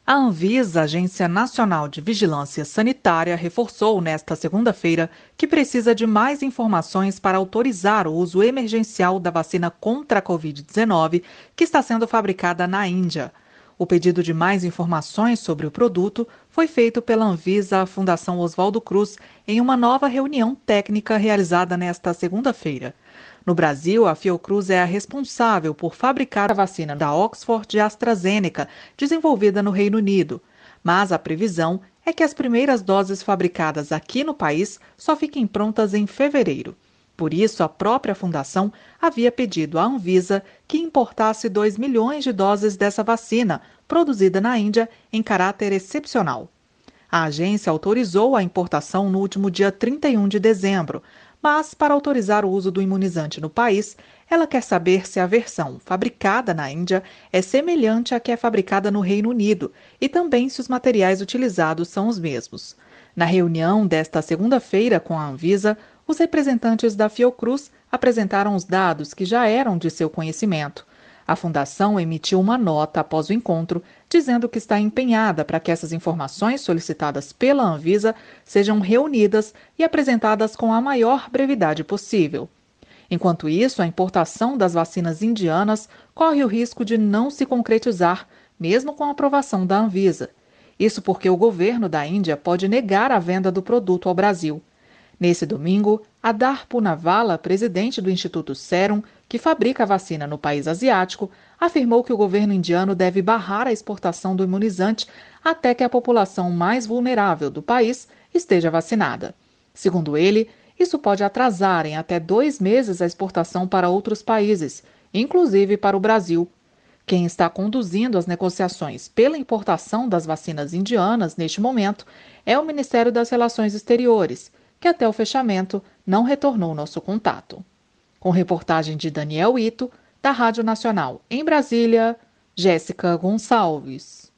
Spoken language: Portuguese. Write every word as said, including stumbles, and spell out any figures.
A Anvisa, Agência Nacional de Vigilância Sanitária, reforçou nesta segunda-feira que precisa de mais informações para autorizar o uso emergencial da vacina contra a covid dezenove, que está sendo fabricada na Índia. O pedido de mais informações sobre o produto foi feito pela Anvisa à Fundação Oswaldo Cruz em uma nova reunião técnica realizada nesta segunda-feira. No Brasil, a Fiocruz é a responsável por fabricar a vacina da Oxford e AstraZeneca, desenvolvida no Reino Unido. Mas a previsão é que as primeiras doses fabricadas aqui no país só fiquem prontas em fevereiro. Por isso, a própria fundação havia pedido à Anvisa que importasse dois milhões de doses dessa vacina, produzida na Índia em caráter excepcional. A agência autorizou a importação no último dia trinta e um de dezembro, mas, para autorizar o uso do imunizante no país, ela quer saber se a versão fabricada na Índia é semelhante à que é fabricada no Reino Unido e também se os materiais utilizados são os mesmos. Na reunião desta segunda-feira com a Anvisa, os representantes da Fiocruz apresentaram os dados que já eram de seu conhecimento. A fundação emitiu uma nota após o encontro, dizendo que está empenhada para que essas informações solicitadas pela Anvisa sejam reunidas e apresentadas com a maior brevidade possível. Enquanto isso, a importação das vacinas indianas corre o risco de não se concretizar, mesmo com a aprovação da Anvisa. Isso porque o governo da Índia pode negar a venda do produto ao Brasil. Nesse domingo, Adar Poonawala, presidente do Instituto Serum, que fabrica a vacina no país asiático, afirmou que o governo indiano deve barrar a exportação do imunizante até que a população mais vulnerável do país esteja vacinada. Segundo ele, isso pode atrasar em até dois meses a exportação para outros países, inclusive para o Brasil. Quem está conduzindo as negociações pela importação das vacinas indianas neste momento é o Ministério das Relações Exteriores, que até o fechamento não retornou nosso contato. Com reportagem de Daniel Ito, da Rádio Nacional em Brasília, Jéssica Gonçalves.